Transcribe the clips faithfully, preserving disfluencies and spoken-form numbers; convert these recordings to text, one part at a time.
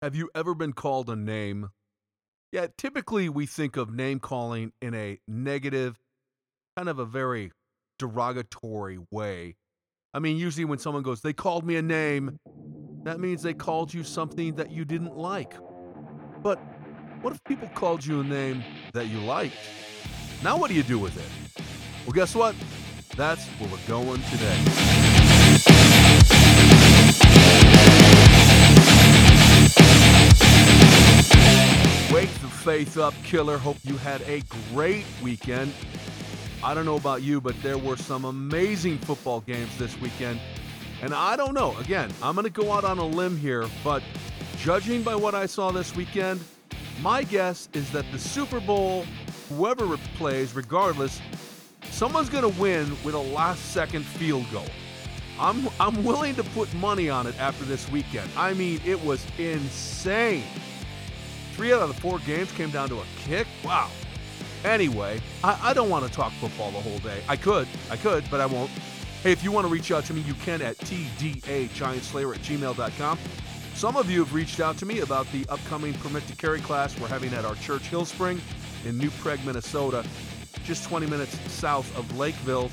Have you ever been called a name? Yeah, typically we think of name calling in a negative, kind of a very derogatory way. I mean, usually when someone goes, they called me a name, that means they called you something that you didn't like. But what if people called you a name that you liked? Now what do you do with it? Well, guess what? That's where we're going today. Wake the faith up, killer. Hope you had a great weekend. I don't know about you, but there were some amazing football games this weekend. And I don't know, again, I'm going to go out on a limb here, but judging by what I saw this weekend, my guess is that the Super Bowl, whoever it plays, regardless, someone's going to win with a last-second field goal. I'm I'm willing to put money on it after this weekend. I mean, it was insane. Three out of the four games came down to a kick. Wow. Anyway, I, I don't want to talk football the whole day. I could, I could, but I won't. Hey, if you want to reach out to me, you can at t d a giant slayer at gmail dot com. Some of you have reached out to me about the upcoming Permit to Carry class we're having at our church, Hillspring, in New Prague, Minnesota, just twenty minutes south of Lakeville.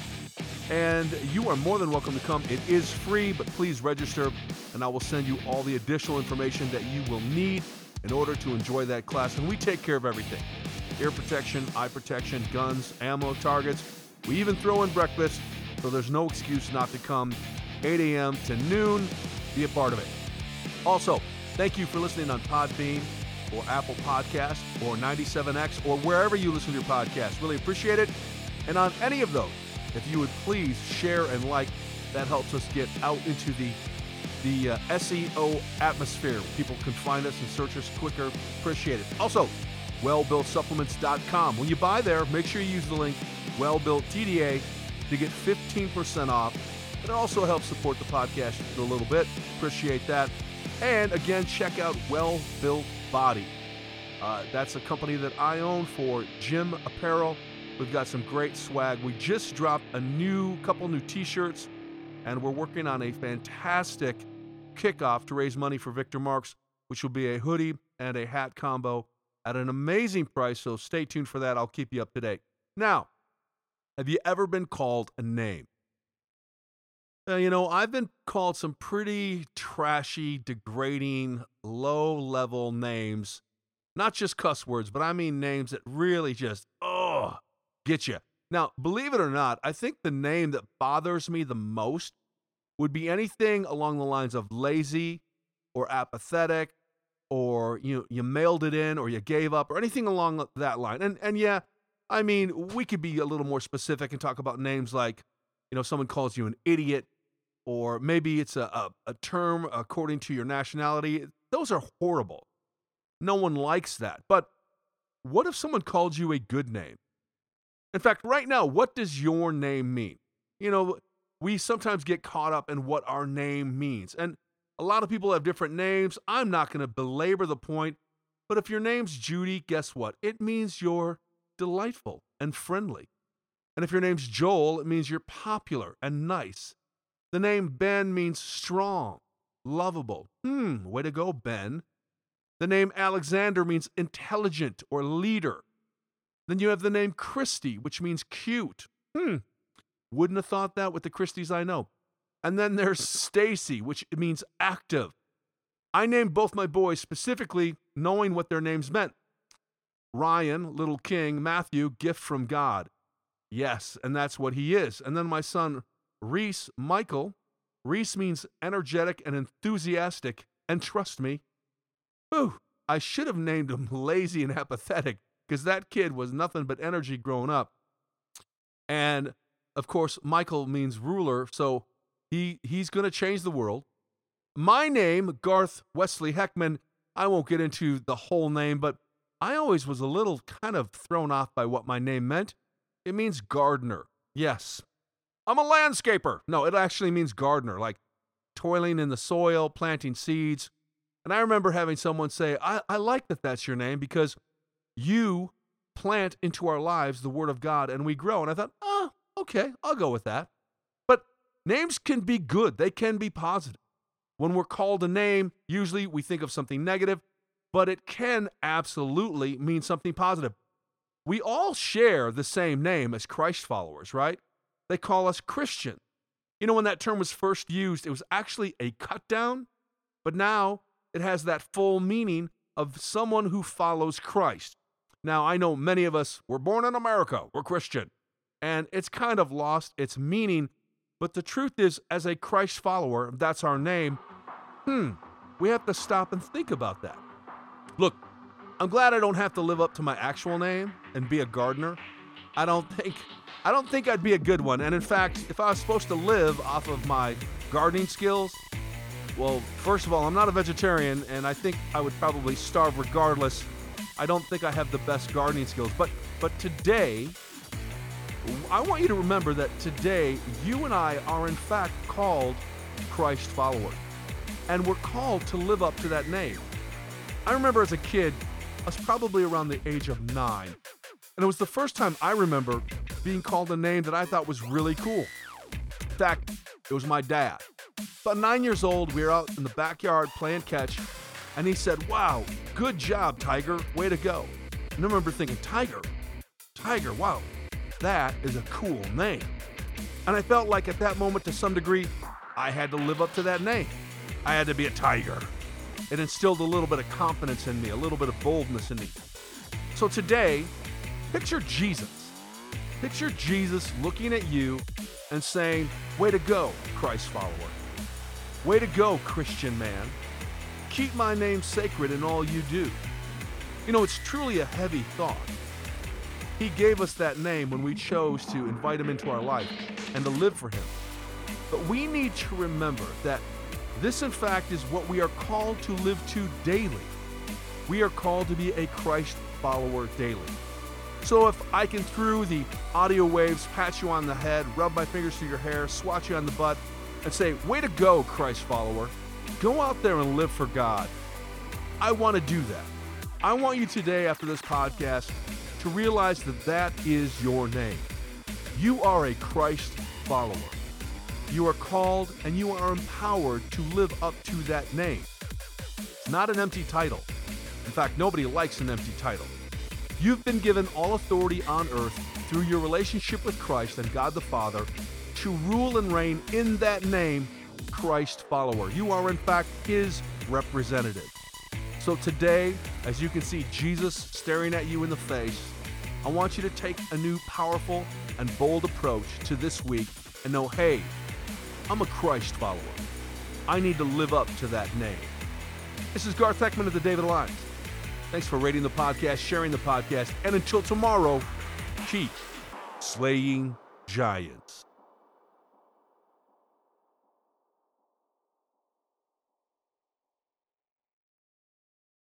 And you are more than welcome to come. It is free, but please register, and I will send you all the additional information that you will need in order to enjoy that class. And we take care of everything. Ear protection, eye protection, guns, ammo, targets. We even throw in breakfast, so there's no excuse not to come. eight a.m. to noon, be a part of it. Also, thank you for listening on Podbean or Apple Podcast or ninety-seven X or wherever you listen to your podcast. Really appreciate it. And on any of those, if you would please share and like, that helps us get out into the the uh, S E O atmosphere. People can find us and search us quicker. Appreciate it. Also, well built supplements dot com. When you buy there, make sure you use the link WellBuilt T D A to get fifteen percent off. It also helps support the podcast a little bit. Appreciate that. And again, check out Well Built Body. Uh, that's a company that I own for gym apparel. We've got some great swag. We just dropped a new couple new t-shirts, and we're working on a fantastic kickoff to raise money for Victor Marks, which will be a hoodie and a hat combo at an amazing price, so stay tuned for that. I'll keep you up to date. Now, have you ever been called a name? Uh, you know, I've been called some pretty trashy, degrading, low-level names. Not just cuss words, but I mean names that really just, oh, get you. Now, believe it or not, I think the name that bothers me the most would be anything along the lines of lazy or apathetic, or you you mailed it in, or you gave up, or anything along that line. And and yeah, I mean, we could be a little more specific and talk about names like, you know, someone calls you an idiot, or maybe it's a, a, a term according to your nationality. Those are horrible. No one likes that. But what if someone called you a good name? In fact, right now, what does your name mean? You know, we sometimes get caught up in what our name means. And a lot of people have different names. I'm not going to belabor the point. But if your name's Judy, guess what? It means you're delightful and friendly. And if your name's Joel, it means you're popular and nice. The name Ben means strong, lovable. Hmm, way to go, Ben. The name Alexander means intelligent or leader. Then you have the name Christy, which means cute. Hmm, wouldn't have thought that with the Christies I know. And then there's Stacy, which means active. I named both my boys specifically knowing what their names meant. Ryan, little king, Matthew, gift from God. Yes, and that's what he is. And then my son, Reese, Michael. Reese means energetic and enthusiastic. And trust me, whew, I should have named him lazy and apathetic, because that kid was nothing but energy growing up. And, of course, Michael means ruler, so he he's going to change the world. My name, Garth Wesley Heckman, I won't get into the whole name, but I always was a little kind of thrown off by what my name meant. It means gardener. Yes. I'm a landscaper. No, it actually means gardener, like toiling in the soil, planting seeds. And I remember having someone say, I, I like that that's your name because you plant into our lives the word of God and we grow. And I thought, oh, okay, I'll go with that. But names can be good. They can be positive. When we're called a name, usually we think of something negative, but it can absolutely mean something positive. We all share the same name as Christ followers, right? They call us Christian. You know, when that term was first used, it was actually a cut down, but now it has that full meaning of someone who follows Christ. Now, I know many of us were born in America, we're Christian, and it's kind of lost its meaning, but the truth is, as a Christ follower, if that's our name, hmm, we have to stop and think about that. Look, I'm glad I don't have to live up to my actual name and be a gardener. I don't think I don't think I'd be a good one. And in fact, if I was supposed to live off of my gardening skills, well, first of all, I'm not a vegetarian, and I think I would probably starve regardless. I don't think I have the best gardening skills. But but today, I want you to remember that today, you and I are in fact called Christ followers. And we're called to live up to that name. I remember as a kid, I was probably around the age of nine. And it was the first time I remember being called a name that I thought was really cool. In fact, it was my dad. About nine years old, we were out in the backyard playing catch, and he said, "Wow, good job, Tiger, way to go." And I remember thinking, Tiger? Tiger, wow, that is a cool name. And I felt like at that moment, to some degree, I had to live up to that name. I had to be a tiger. It instilled a little bit of confidence in me, a little bit of boldness in me. So today, picture Jesus. Picture Jesus looking at you and saying, "Way to go, Christ follower. Way to go, Christian man. Keep my name sacred in all you do." You know, it's truly a heavy thought. He gave us that name when we chose to invite him into our life and to live for him. But we need to remember that this, in fact, is what we are called to live to daily. We are called to be a Christ follower daily. So if I can, through the audio waves, pat you on the head, rub my fingers through your hair, swat you on the butt, and say, "Way to go, Christ follower. Go out there and live for God." I want to do that. I want you today, after this podcast, to realize that that is your name. You are a Christ follower. You are called and you are empowered to live up to that name. It's not an empty title. In fact, nobody likes an empty title. You've been given all authority on earth through your relationship with Christ and God the Father to rule and reign in that name, Christ follower. You are, in fact, his representative. So today, as you can see Jesus staring at you in the face, I want you to take a new powerful and bold approach to this week and know, hey, I'm a Christ follower. I need to live up to that name. This is Garth Heckman of the David Alliance. Thanks for rating the podcast, sharing the podcast, and until tomorrow, keep slaying giants.